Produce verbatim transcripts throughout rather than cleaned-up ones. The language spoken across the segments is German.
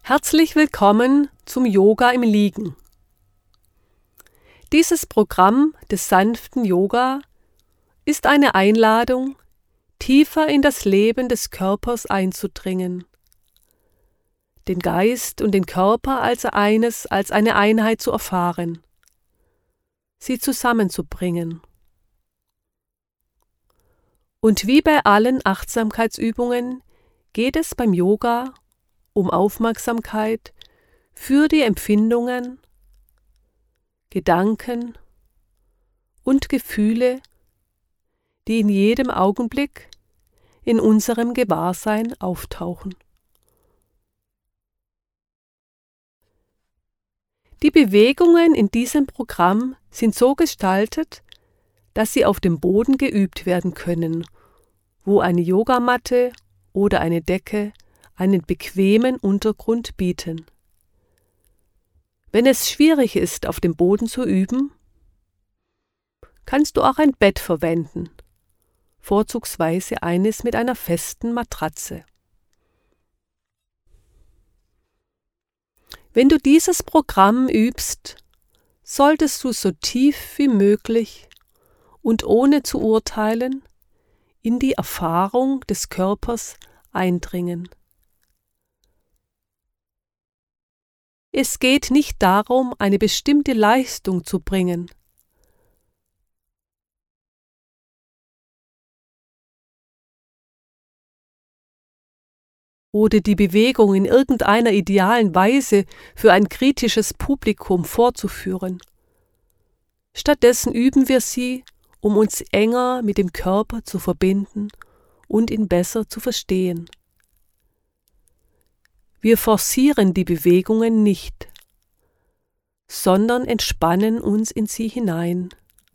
Herzlich willkommen zum Yoga im Liegen. Dieses Programm des sanften Yoga ist eine Einladung, tiefer in das Leben des Körpers einzudringen, den Geist und den Körper als eines, als eine Einheit zu erfahren, sie zusammenzubringen. Und wie bei allen Achtsamkeitsübungen geht es beim Yoga um Aufmerksamkeit für die Empfindungen, Gedanken und Gefühle, die in jedem Augenblick in unserem Gewahrsein auftauchen. Die Bewegungen in diesem Programm sind so gestaltet, dass sie auf dem Boden geübt werden können, wo eine Yogamatte oder eine Decke einen bequemen Untergrund bieten. Wenn es schwierig ist, auf dem Boden zu üben, kannst du auch ein Bett verwenden, vorzugsweise eines mit einer festen Matratze. Wenn du dieses Programm übst, solltest du so tief wie möglich und ohne zu urteilen in die Erfahrung des Körpers eindringen. Es geht nicht darum, eine bestimmte Leistung zu bringen. Oder die Bewegung in irgendeiner idealen Weise für ein kritisches Publikum vorzuführen. Stattdessen üben wir sie, um uns enger mit dem Körper zu verbinden und ihn besser zu verstehen. Wir forcieren die Bewegungen nicht, sondern entspannen uns in sie hinein.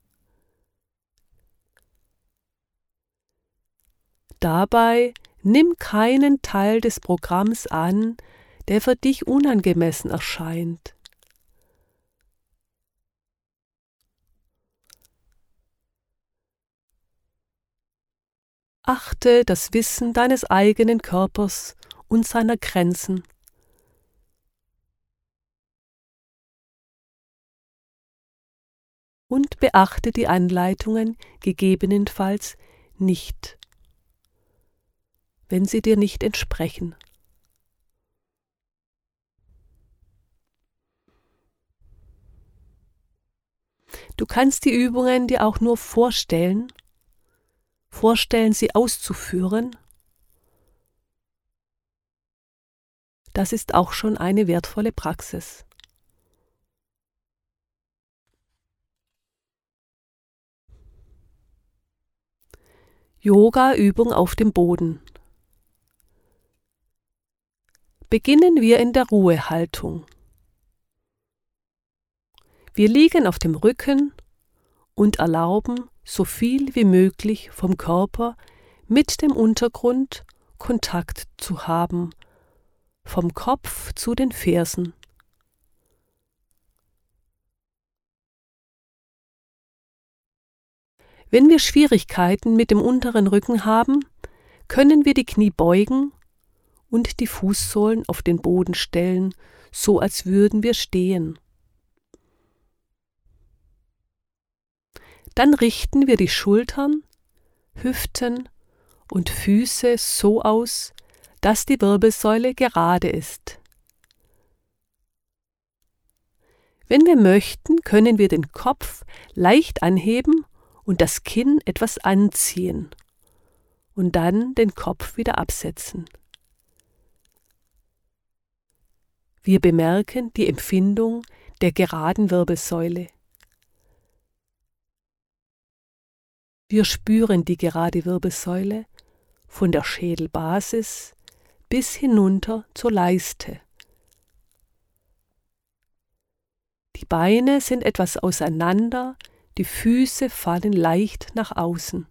Dabei nimm keinen Teil des Programms an, der für dich unangemessen erscheint. Achte das Wissen deines eigenen Körpers und seiner Grenzen. Und beachte die Anleitungen gegebenenfalls nicht, wenn sie dir nicht entsprechen. Du kannst die Übungen dir auch nur vorstellen, vorstellen, sie auszuführen. Das ist auch schon eine wertvolle Praxis. Yoga-Übung auf dem Boden. Beginnen wir in der Ruhehaltung. Wir liegen auf dem Rücken und erlauben, so viel wie möglich vom Körper mit dem Untergrund Kontakt zu haben, vom Kopf zu den Fersen. Wenn wir Schwierigkeiten mit dem unteren Rücken haben, können wir die Knie beugen und die Fußsohlen auf den Boden stellen, so als würden wir stehen. Dann richten wir die Schultern, Hüften und Füße so aus, dass die Wirbelsäule gerade ist. Wenn wir möchten, können wir den Kopf leicht anheben und das Kinn etwas anziehen und dann den Kopf wieder absetzen. Wir bemerken die Empfindung der geraden Wirbelsäule. Wir spüren die gerade Wirbelsäule von der Schädelbasis bis hinunter zur Leiste. Die Beine sind etwas auseinander, die Füße fallen leicht nach außen.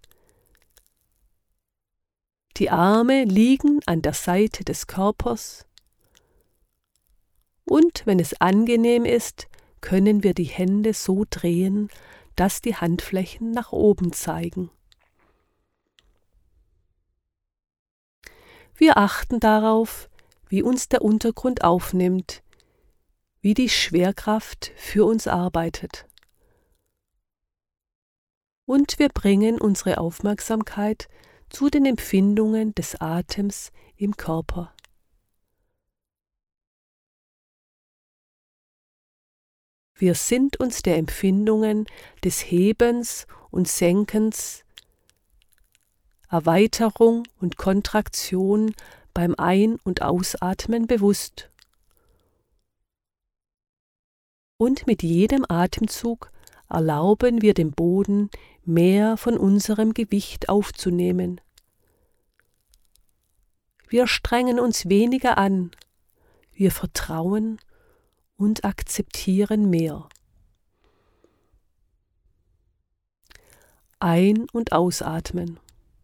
Die Arme liegen an der Seite des Körpers und wenn es angenehm ist, können wir die Hände so drehen, dass die Handflächen nach oben zeigen. Wir achten darauf, wie uns der Untergrund aufnimmt, wie die Schwerkraft für uns arbeitet. Und wir bringen unsere Aufmerksamkeit zu den Empfindungen des Atems im Körper. Wir sind uns der Empfindungen des Hebens und Senkens, Erweiterung und Kontraktion beim Ein- und Ausatmen bewusst. Und mit jedem Atemzug erlauben wir dem Boden, mehr von unserem Gewicht aufzunehmen. Wir strengen uns weniger an, wir vertrauen und akzeptieren mehr. Ein- und ausatmen.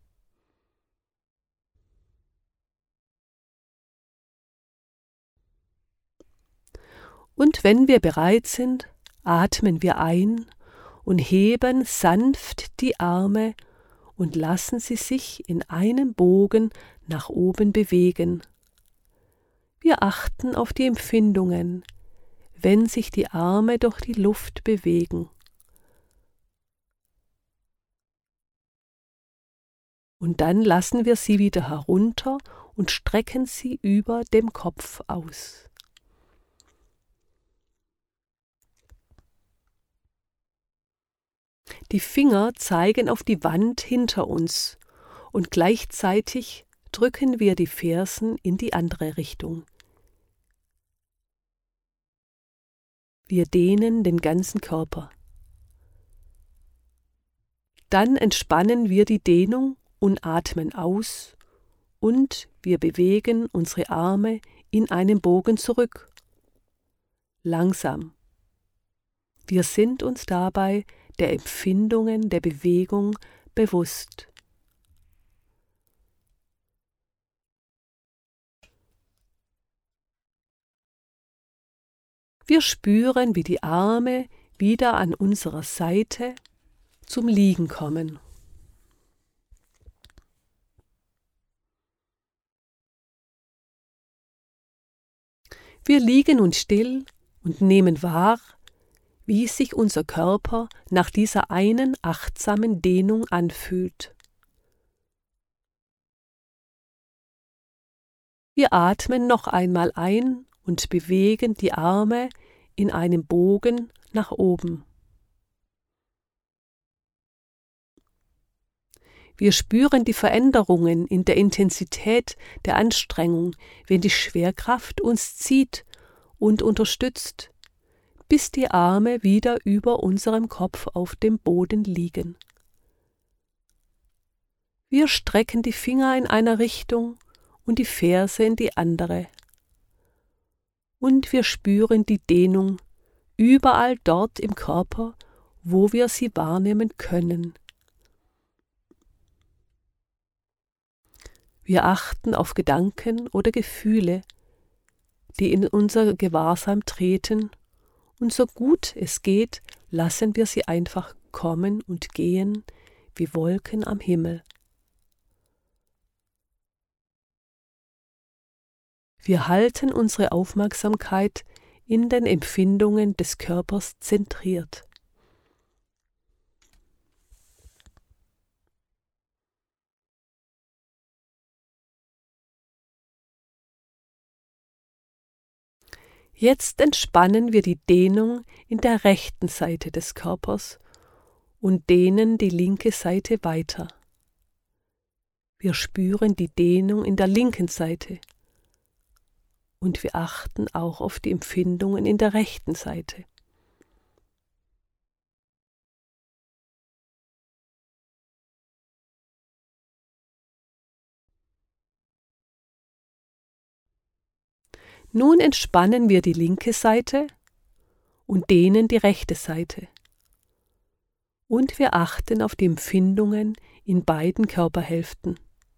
Und wenn wir bereit sind, atmen wir ein und heben sanft die Arme und lassen sie sich in einem Bogen nach oben bewegen. Wir achten auf die Empfindungen, wenn sich die Arme durch die Luft bewegen. Und dann lassen wir sie wieder herunter und strecken sie über dem Kopf aus. Die Finger zeigen auf die Wand hinter uns und gleichzeitig drücken wir die Fersen in die andere Richtung. Wir dehnen den ganzen Körper. Dann entspannen wir die Dehnung und atmen aus und wir bewegen unsere Arme in einem Bogen zurück. Langsam. Wir sind uns dabei der Empfindungen der Bewegung bewusst. Wir spüren, wie die Arme wieder an unserer Seite zum Liegen kommen. Wir liegen nun still und nehmen wahr, wie sich unser Körper nach dieser einen achtsamen Dehnung anfühlt. Wir atmen noch einmal ein und bewegen die Arme in einem Bogen nach oben. Wir spüren die Veränderungen in der Intensität der Anstrengung, wenn die Schwerkraft uns zieht und unterstützt, bis die Arme wieder über unserem Kopf auf dem Boden liegen. Wir strecken die Finger in einer Richtung und die Ferse in die andere. Und wir spüren die Dehnung überall dort im Körper, wo wir sie wahrnehmen können. Wir achten auf Gedanken oder Gefühle, die in unser Gewahrsam treten, und so gut es geht, lassen wir sie einfach kommen und gehen wie Wolken am Himmel. Wir halten unsere Aufmerksamkeit in den Empfindungen des Körpers zentriert. Jetzt entspannen wir die Dehnung in der rechten Seite des Körpers und dehnen die linke Seite weiter. Wir spüren die Dehnung in der linken Seite und wir achten auch auf die Empfindungen in der rechten Seite. Nun entspannen wir die linke Seite und dehnen die rechte Seite. Und wir achten auf die Empfindungen in beiden Körperhälften.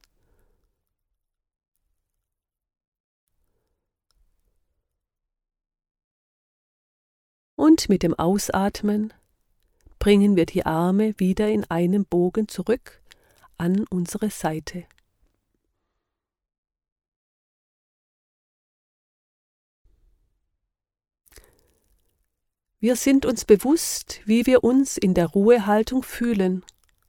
Und mit dem Ausatmen bringen wir die Arme wieder in einem Bogen zurück an unsere Seite. Wir sind uns bewusst, wie wir uns in der Ruhehaltung fühlen.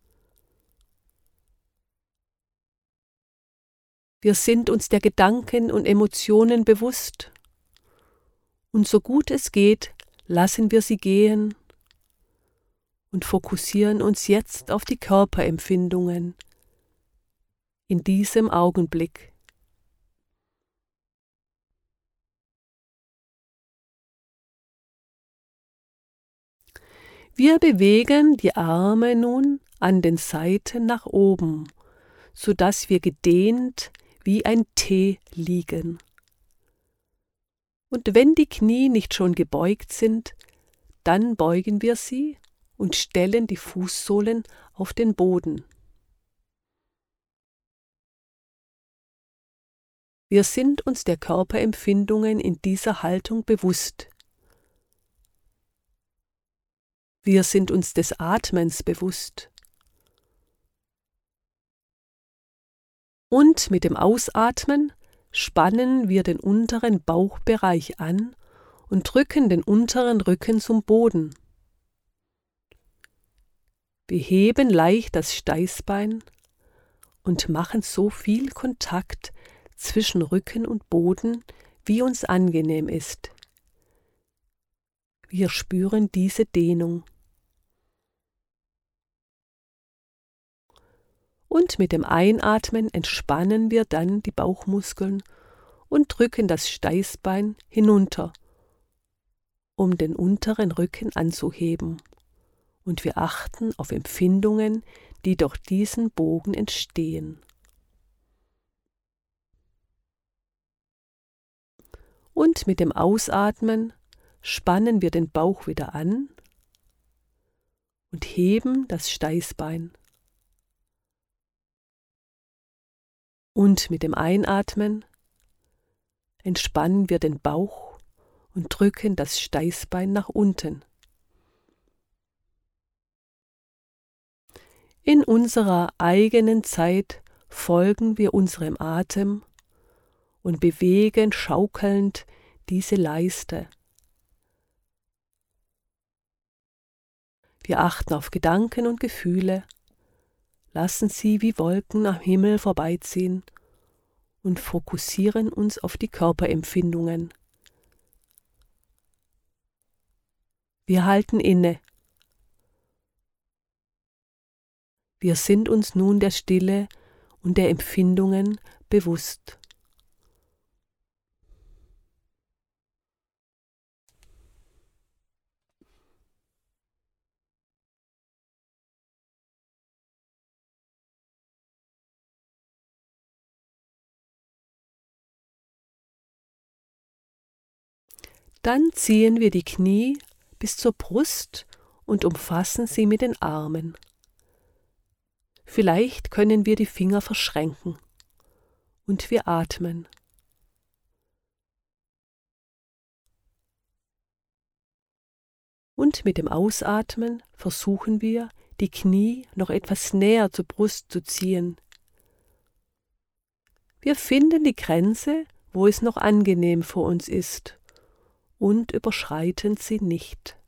Wir sind uns der Gedanken und Emotionen bewusst. Und so gut es geht, lassen wir sie gehen und fokussieren uns jetzt auf die Körperempfindungen in diesem Augenblick. Wir bewegen die Arme nun an den Seiten nach oben, sodass wir gedehnt wie ein T liegen. Und wenn die Knie nicht schon gebeugt sind, dann beugen wir sie und stellen die Fußsohlen auf den Boden. Wir sind uns der Körperempfindungen in dieser Haltung bewusst. Wir sind uns des Atmens bewusst. Und mit dem Ausatmen spannen wir den unteren Bauchbereich an und drücken den unteren Rücken zum Boden. Wir heben leicht das Steißbein und machen so viel Kontakt zwischen Rücken und Boden, wie uns angenehm ist. Wir spüren diese Dehnung. Und mit dem Einatmen entspannen wir dann die Bauchmuskeln und drücken das Steißbein hinunter, um den unteren Rücken anzuheben. Und wir achten auf Empfindungen, die durch diesen Bogen entstehen. Und mit dem Ausatmen spannen wir den Bauch wieder an und heben das Steißbein. Und mit dem Einatmen entspannen wir den Bauch und drücken das Steißbein nach unten. In unserer eigenen Zeit folgen wir unserem Atem und bewegen schaukelnd diese Leiste. Wir achten auf Gedanken und Gefühle, lassen sie wie Wolken am Himmel vorbeiziehen und fokussieren uns auf die Körperempfindungen. Wir halten inne. Wir sind uns nun der Stille und der Empfindungen bewusst. Dann ziehen wir die Knie bis zur Brust und umfassen sie mit den Armen. Vielleicht können wir die Finger verschränken und wir atmen. Und mit dem Ausatmen versuchen wir, die Knie noch etwas näher zur Brust zu ziehen. Wir finden die Grenze, wo es noch angenehm für uns ist, und überschreiten sie nicht.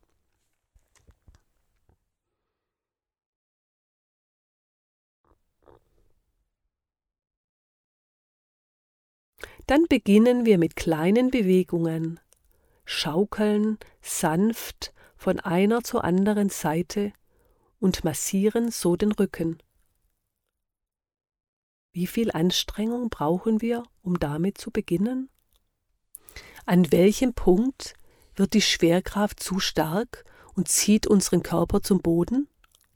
Dann beginnen wir mit kleinen Bewegungen, schaukeln sanft von einer zur anderen Seite und massieren so den Rücken. Wie viel Anstrengung brauchen wir, um damit zu beginnen? An welchem Punkt wird die Schwerkraft zu stark und zieht unseren Körper zum Boden?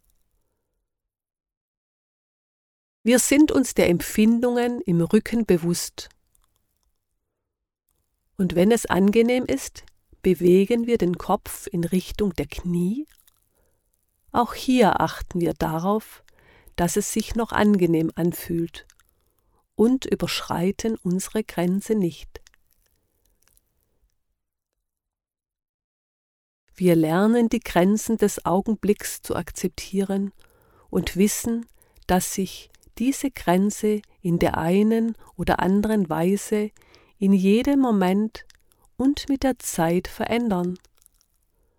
Wir sind uns der Empfindungen im Rücken bewusst. Und wenn es angenehm ist, bewegen wir den Kopf in Richtung der Knie. Auch hier achten wir darauf, dass es sich noch angenehm anfühlt und überschreiten unsere Grenze nicht. Wir lernen die Grenzen des Augenblicks zu akzeptieren und wissen, dass sich diese Grenze in der einen oder anderen Weise in jedem Moment und mit der Zeit verändern.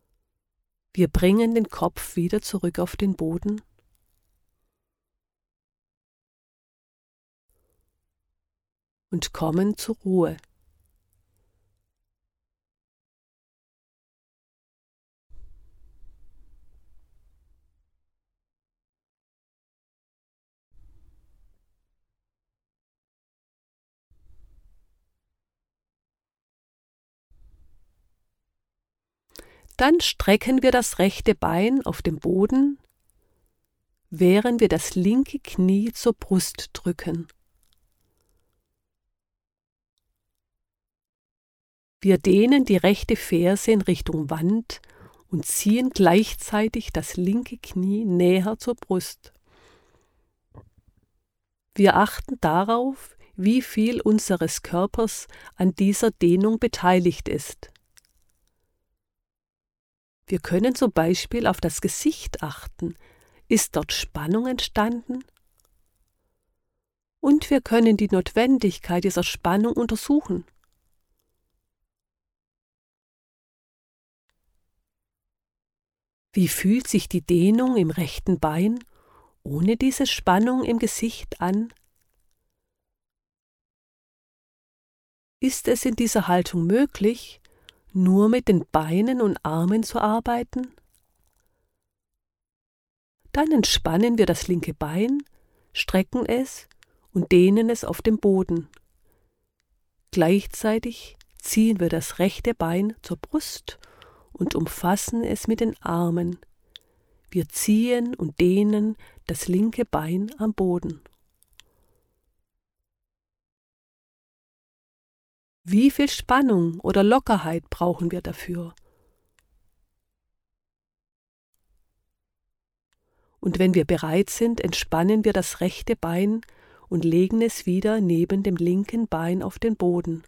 Wir bringen den Kopf wieder zurück auf den Boden und kommen zur Ruhe. Dann strecken wir das rechte Bein auf dem Boden, während wir das linke Knie zur Brust drücken. Wir dehnen die rechte Ferse in Richtung Wand und ziehen gleichzeitig das linke Knie näher zur Brust. Wir achten darauf, wie viel unseres Körpers an dieser Dehnung beteiligt ist. Wir können zum Beispiel auf das Gesicht achten. Ist dort Spannung entstanden? Und wir können die Notwendigkeit dieser Spannung untersuchen. Wie fühlt sich die Dehnung im rechten Bein ohne diese Spannung im Gesicht an? Ist es in dieser Haltung möglich, nur mit den Beinen und Armen zu arbeiten? Dann entspannen wir das linke Bein, strecken es und dehnen es auf dem Boden. Gleichzeitig ziehen wir das rechte Bein zur Brust und umfassen es mit den Armen. Wir ziehen und dehnen das linke Bein am Boden. Wie viel Spannung oder Lockerheit brauchen wir dafür? Und wenn wir bereit sind, entspannen wir das rechte Bein und legen es wieder neben dem linken Bein auf den Boden.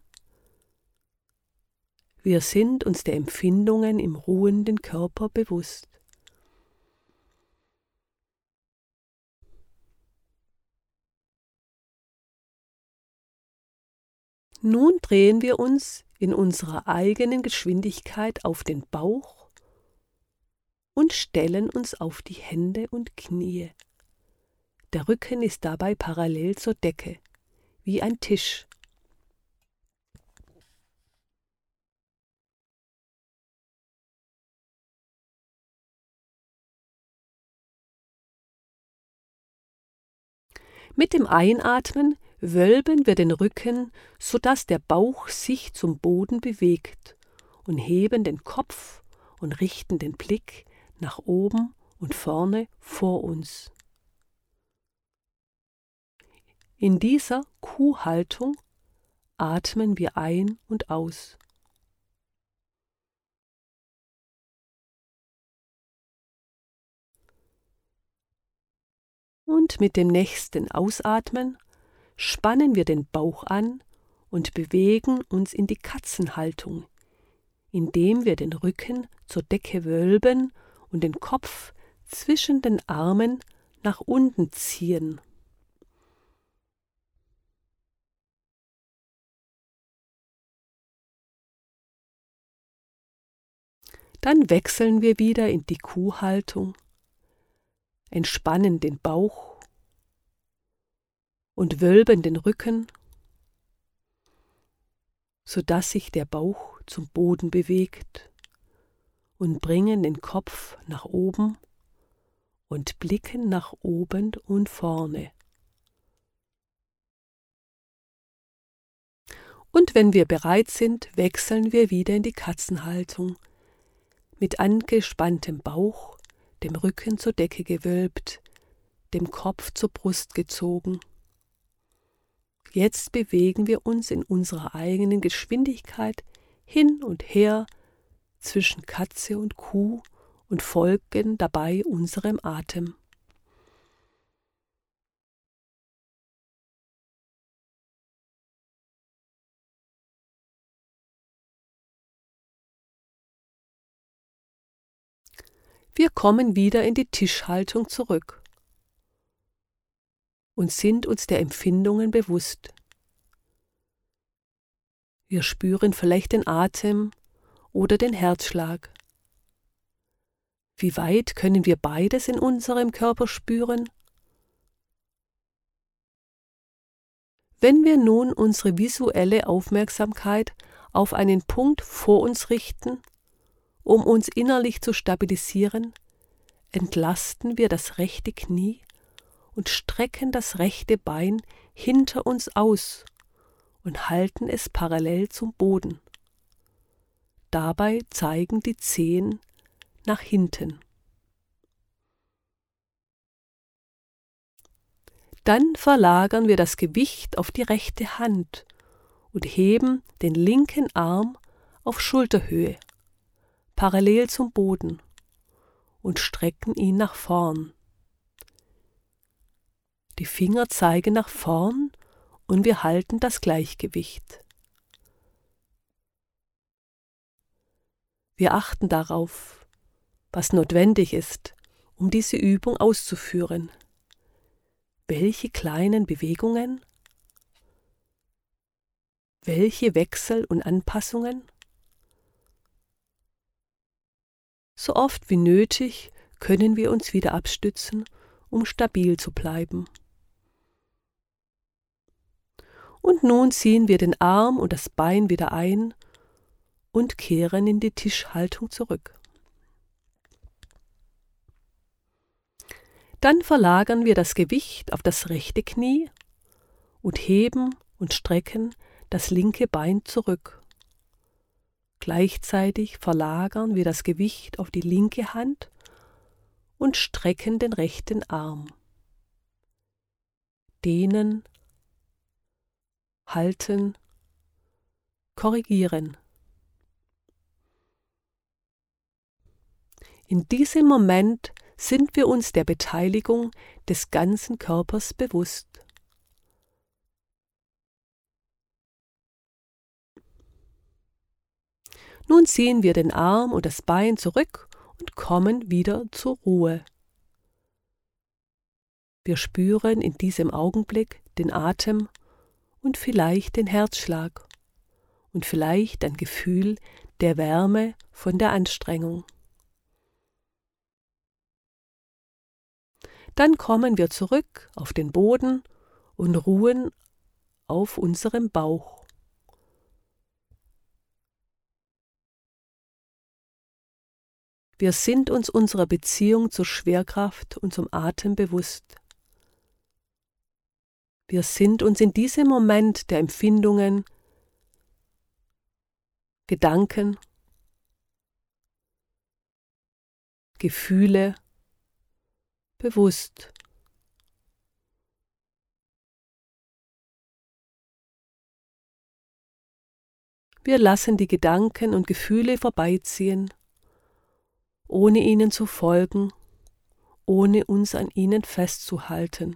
Wir sind uns der Empfindungen im ruhenden Körper bewusst. Nun drehen wir uns in unserer eigenen Geschwindigkeit auf den Bauch und stellen uns auf die Hände und Knie. Der Rücken ist dabei parallel zur Decke, wie ein Tisch. Mit dem Einatmen wölben wir den Rücken, sodass der Bauch sich zum Boden bewegt, und heben den Kopf und richten den Blick nach oben und vorne vor uns. In dieser Kuhhaltung atmen wir ein und aus. Und mit dem nächsten Ausatmen spannen wir den Bauch an und bewegen uns in die Katzenhaltung, indem wir den Rücken zur Decke wölben und den Kopf zwischen den Armen nach unten ziehen. Dann wechseln wir wieder in die Kuhhaltung, entspannen den Bauch und wölben den Rücken, sodass sich der Bauch zum Boden bewegt, und bringen den Kopf nach oben und blicken nach oben und vorne. Und wenn wir bereit sind, wechseln wir wieder in die Katzenhaltung, mit angespanntem Bauch, dem Rücken zur Decke gewölbt, dem Kopf zur Brust gezogen. Jetzt bewegen wir uns in unserer eigenen Geschwindigkeit hin und her zwischen Katze und Kuh und folgen dabei unserem Atem. Wir kommen wieder in die Tischhaltung zurück und sind uns der Empfindungen bewusst. Wir spüren vielleicht den Atem oder den Herzschlag. Wie weit können wir beides in unserem Körper spüren? Wenn wir nun unsere visuelle Aufmerksamkeit auf einen Punkt vor uns richten, um uns innerlich zu stabilisieren, entlasten wir das rechte Knie und strecken das rechte Bein hinter uns aus und halten es parallel zum Boden. Dabei zeigen die Zehen nach hinten. Dann verlagern wir das Gewicht auf die rechte Hand und heben den linken Arm auf Schulterhöhe, parallel zum Boden, und strecken ihn nach vorn. Die Finger zeigen nach vorn und wir halten das Gleichgewicht. Wir achten darauf, was notwendig ist, um diese Übung auszuführen. Welche kleinen Bewegungen? Welche Wechsel und Anpassungen? So oft wie nötig können wir uns wieder abstützen, um stabil zu bleiben. Und nun ziehen wir den Arm und das Bein wieder ein und kehren in die Tischhaltung zurück. Dann verlagern wir das Gewicht auf das rechte Knie und heben und strecken das linke Bein zurück. Gleichzeitig verlagern wir das Gewicht auf die linke Hand und strecken den rechten Arm. Dehnen, halten, korrigieren. In diesem Moment sind wir uns der Beteiligung des ganzen Körpers bewusst. Nun ziehen wir den Arm und das Bein zurück und kommen wieder zur Ruhe. Wir spüren in diesem Augenblick den Atem und vielleicht den Herzschlag und vielleicht ein Gefühl der Wärme von der Anstrengung. Dann kommen wir zurück auf den Boden und ruhen auf unserem Bauch. Wir sind uns unserer Beziehung zur Schwerkraft und zum Atem bewusst. Wir sind uns in diesem Moment der Empfindungen, Gedanken, Gefühle bewusst. Wir lassen die Gedanken und Gefühle vorbeiziehen, ohne ihnen zu folgen, ohne uns an ihnen festzuhalten.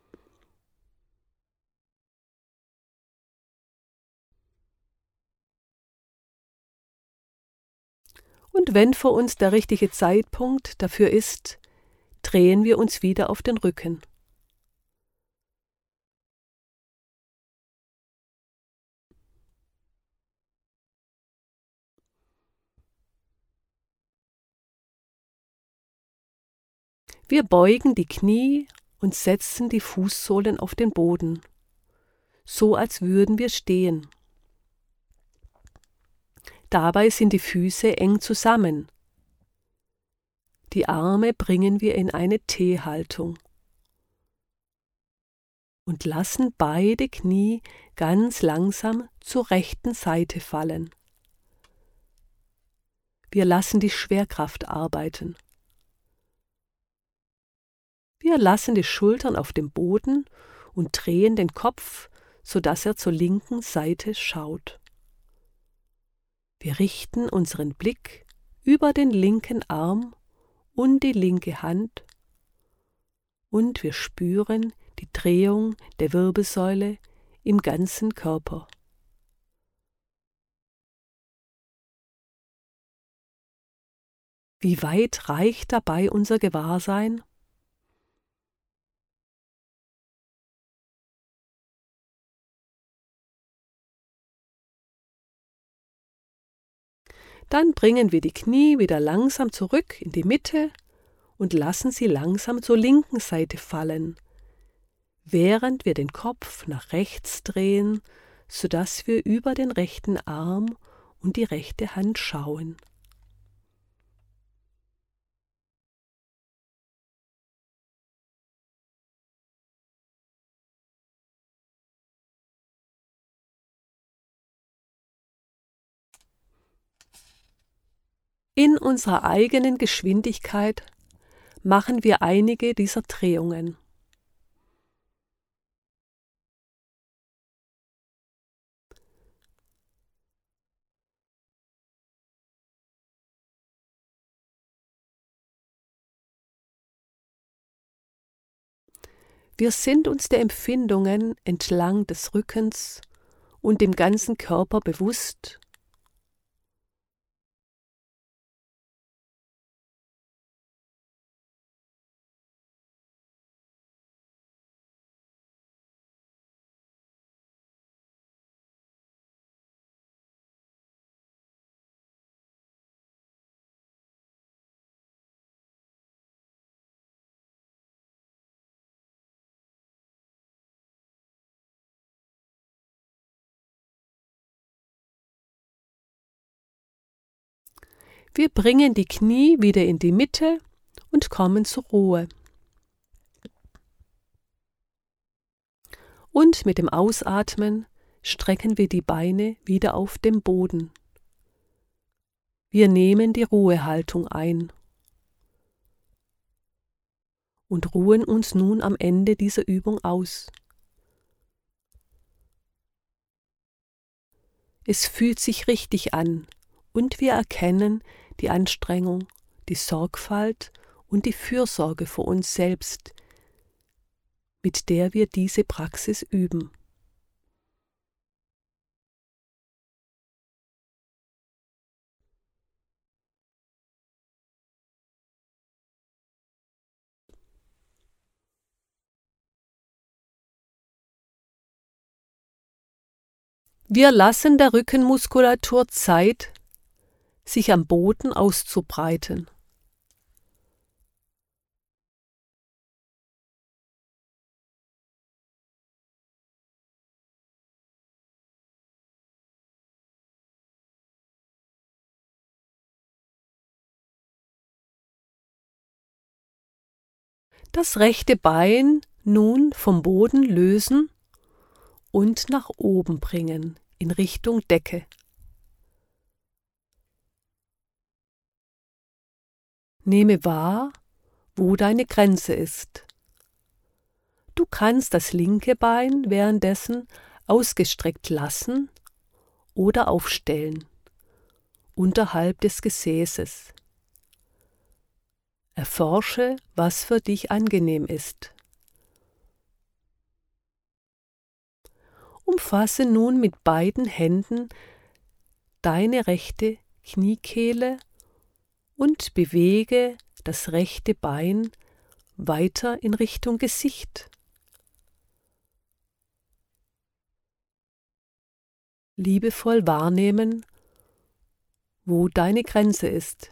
Und wenn für uns der richtige Zeitpunkt dafür ist, drehen wir uns wieder auf den Rücken. Wir beugen die Knie und setzen die Fußsohlen auf den Boden, so als würden wir stehen. Dabei sind die Füße eng zusammen. Die Arme bringen wir in eine T-Haltung und lassen beide Knie ganz langsam zur rechten Seite fallen. Wir lassen die Schwerkraft arbeiten. Wir lassen die Schultern auf dem Boden und drehen den Kopf, sodass er zur linken Seite schaut. Wir richten unseren Blick über den linken Arm und die linke Hand und wir spüren die Drehung der Wirbelsäule im ganzen Körper. Wie weit reicht dabei unser Gewahrsein? Dann bringen wir die Knie wieder langsam zurück in die Mitte und lassen sie langsam zur linken Seite fallen, während wir den Kopf nach rechts drehen, sodass wir über den rechten Arm und die rechte Hand schauen. In unserer eigenen Geschwindigkeit machen wir einige dieser Drehungen. Wir sind uns der Empfindungen entlang des Rückens und dem ganzen Körper bewusst. Wir bringen die Knie wieder in die Mitte und kommen zur Ruhe. Und mit dem Ausatmen strecken wir die Beine wieder auf dem Boden. Wir nehmen die Ruhehaltung ein und ruhen uns nun am Ende dieser Übung aus. Es fühlt sich richtig an und wir erkennen die Anstrengung, die Sorgfalt und die Fürsorge für uns selbst, mit der wir diese Praxis üben. Wir lassen der Rückenmuskulatur Zeit, sich am Boden auszubreiten. Das rechte Bein nun vom Boden lösen und nach oben bringen, in Richtung Decke. Nehme wahr, wo deine Grenze ist. Du kannst das linke Bein währenddessen ausgestreckt lassen oder aufstellen, unterhalb des Gesäßes. Erforsche, was für dich angenehm ist. Umfasse nun mit beiden Händen deine rechte Kniekehle und bewege das rechte Bein weiter in Richtung Gesicht. Liebevoll wahrnehmen, wo deine Grenze ist.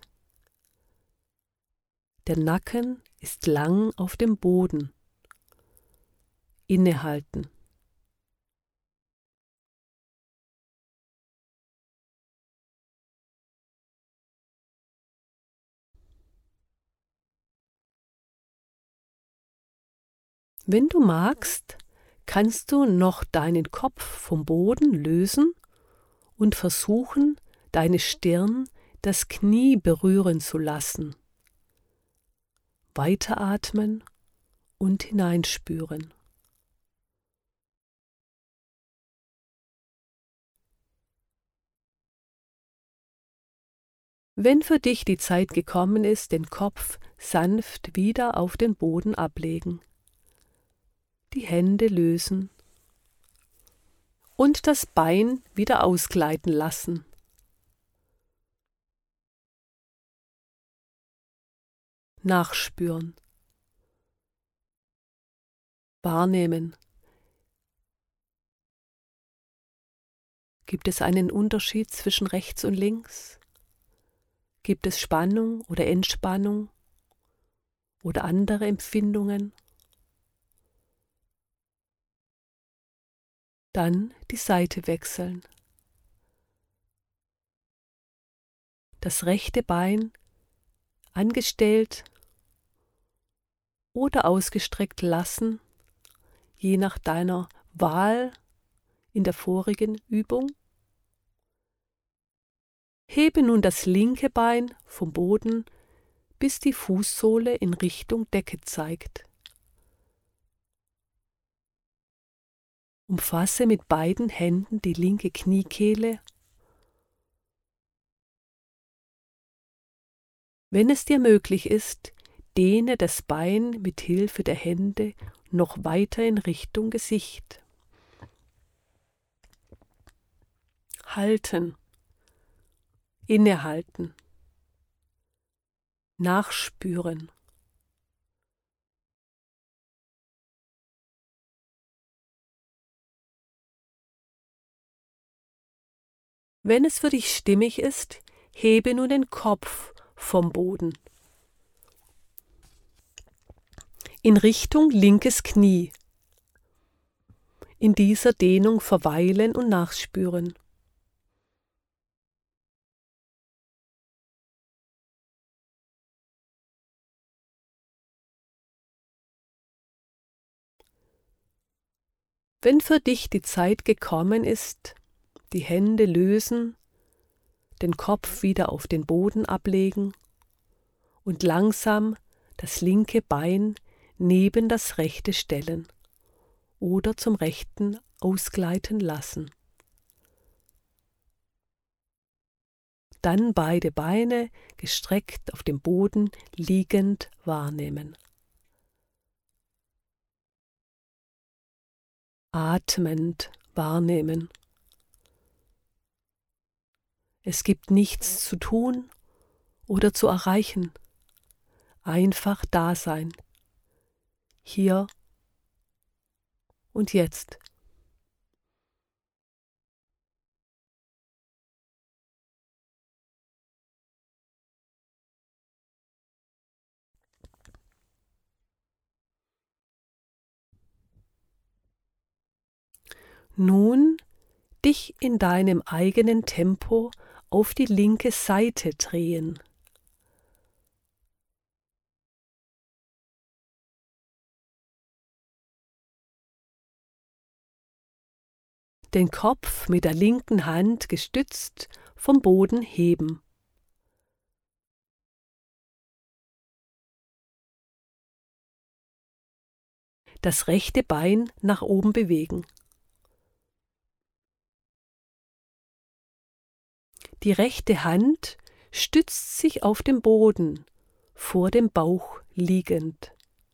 Der Nacken ist lang auf dem Boden. Innehalten. Wenn du magst, kannst du noch deinen Kopf vom Boden lösen und versuchen, deine Stirn das Knie berühren zu lassen. Weiteratmen und hineinspüren. Wenn für dich die Zeit gekommen ist, den Kopf sanft wieder auf den Boden ablegen, die Hände lösen und das Bein wieder ausgleiten lassen. Nachspüren. Wahrnehmen. Gibt es einen Unterschied zwischen rechts und links? Gibt es Spannung oder Entspannung oder andere Empfindungen? Dann die Seite wechseln. Das rechte Bein angestellt oder ausgestreckt lassen, je nach deiner Wahl in der vorigen Übung. Hebe nun das linke Bein vom Boden, bis die Fußsohle in Richtung Decke zeigt. Umfasse mit beiden Händen die linke Kniekehle. Wenn es dir möglich ist, dehne das Bein mit Hilfe der Hände noch weiter in Richtung Gesicht. Halten. Innehalten. Nachspüren. Wenn es für dich stimmig ist, hebe nun den Kopf vom Boden in Richtung linkes Knie. In dieser Dehnung verweilen und nachspüren. Wenn für dich die Zeit gekommen ist, die Hände lösen, den Kopf wieder auf den Boden ablegen und langsam das linke Bein neben das rechte stellen oder zum rechten ausgleiten lassen. Dann beide Beine gestreckt auf dem Boden liegend wahrnehmen. Atmend wahrnehmen. Es gibt nichts zu tun oder zu erreichen. Einfach da sein. Hier und jetzt. Nun dich in deinem eigenen Tempo auf die linke Seite drehen. Den Kopf mit der linken Hand gestützt vom Boden heben. Das rechte Bein nach oben bewegen. Die rechte Hand stützt sich auf den Boden, vor dem Bauch liegend.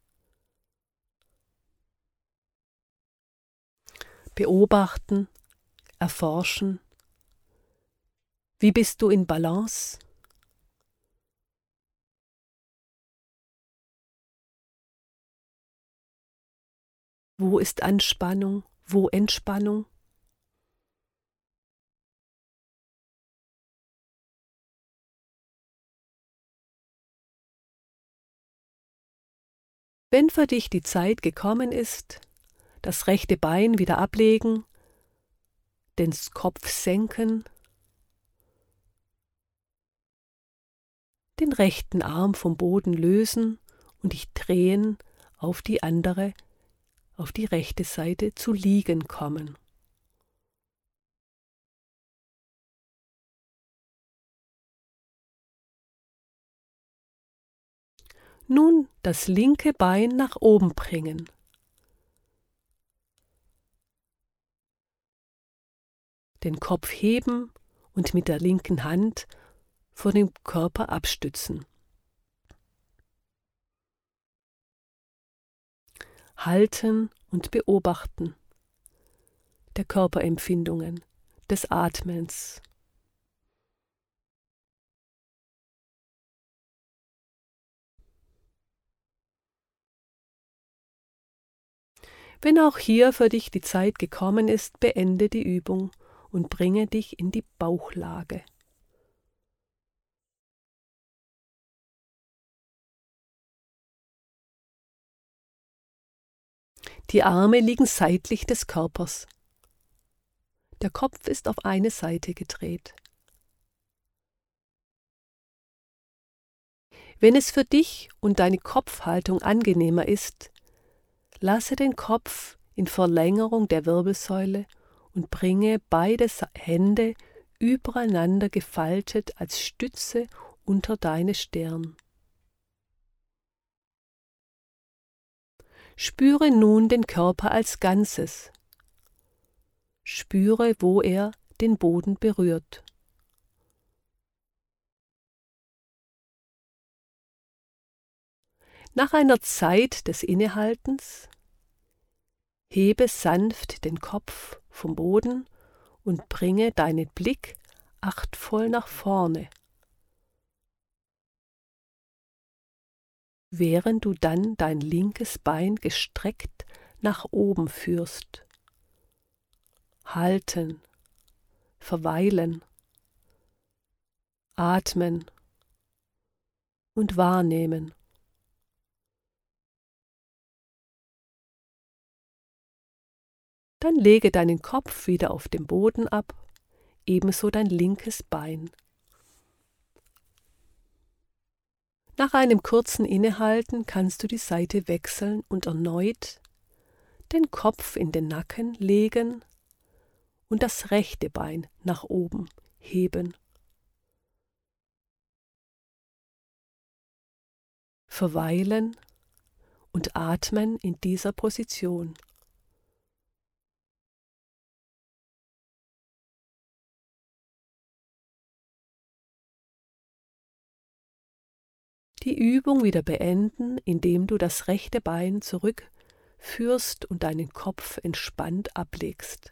Beobachten, erforschen. Wie bist du in Balance? Wo ist Anspannung, wo Entspannung? Wenn für dich die Zeit gekommen ist, das rechte Bein wieder ablegen, den Kopf senken, den rechten Arm vom Boden lösen und dich drehen auf die andere, auf die rechte Seite zu liegen kommen. Nun das linke Bein nach oben bringen. Den Kopf heben und mit der linken Hand vor dem Körper abstützen. Halten und beobachten der Körperempfindungen, des Atmens. Wenn auch hier für dich die Zeit gekommen ist, beende die Übung und bringe dich in die Bauchlage. Die Arme liegen seitlich des Körpers. Der Kopf ist auf eine Seite gedreht. Wenn es für dich und deine Kopfhaltung angenehmer ist, lasse den Kopf in Verlängerung der Wirbelsäule und bringe beide Hände übereinander gefaltet als Stütze unter deine Stirn. Spüre nun den Körper als Ganzes. Spüre, wo er den Boden berührt. Nach einer Zeit des Innehaltens hebe sanft den Kopf vom Boden und bringe deinen Blick achtvoll nach vorne, während du dann dein linkes Bein gestreckt nach oben führst. Halten, verweilen, atmen und wahrnehmen. Dann lege deinen Kopf wieder auf den Boden ab, ebenso dein linkes Bein. Nach einem kurzen Innehalten kannst du die Seite wechseln und erneut den Kopf in den Nacken legen und das rechte Bein nach oben heben. Verweilen und atmen in dieser Position. Die Übung wieder beenden, indem du das rechte Bein zurückführst und deinen Kopf entspannt ablegst.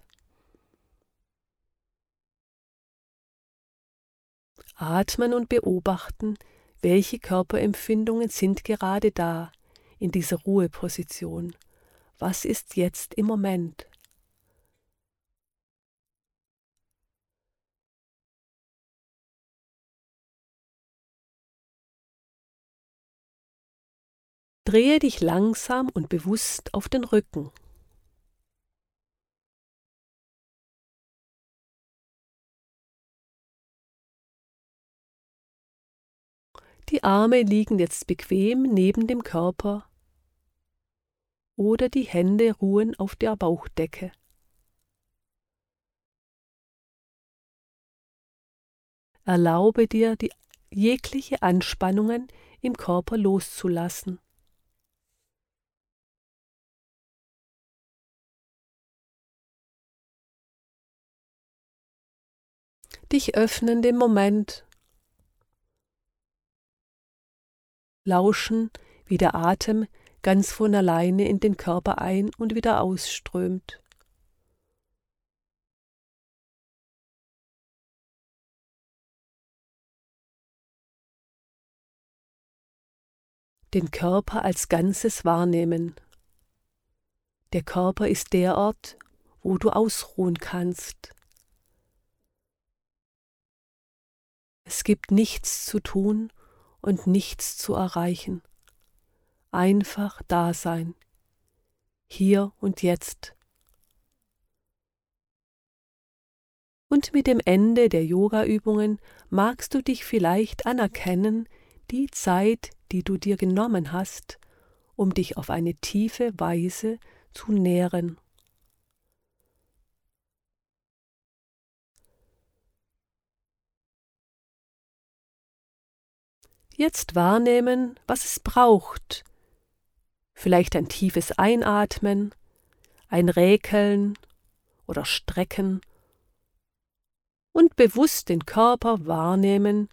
Atmen und beobachten, welche Körperempfindungen sind gerade da in dieser Ruheposition. Was ist jetzt im Moment? Drehe dich langsam und bewusst auf den Rücken. Die Arme liegen jetzt bequem neben dem Körper oder die Hände ruhen auf der Bauchdecke. Erlaube dir, die jegliche Anspannungen im Körper loszulassen. Dich öffnen dem Moment, lauschen, wie der Atem ganz von alleine in den Körper ein- und wieder ausströmt. Den Körper als Ganzes wahrnehmen. Der Körper ist der Ort, wo du ausruhen kannst. Es gibt nichts zu tun und nichts zu erreichen. Einfach da sein, hier und jetzt. Und mit dem Ende der Yoga-Übungen magst du dich vielleicht anerkennen, die Zeit, die du dir genommen hast, um dich auf eine tiefe Weise zu nähren. Jetzt wahrnehmen, was es braucht. Vielleicht ein tiefes Einatmen, ein Räkeln oder Strecken und bewusst den Körper wahrnehmen,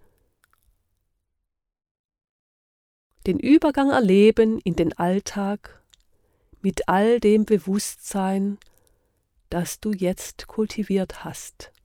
den Übergang erleben in den Alltag mit all dem Bewusstsein, das du jetzt kultiviert hast.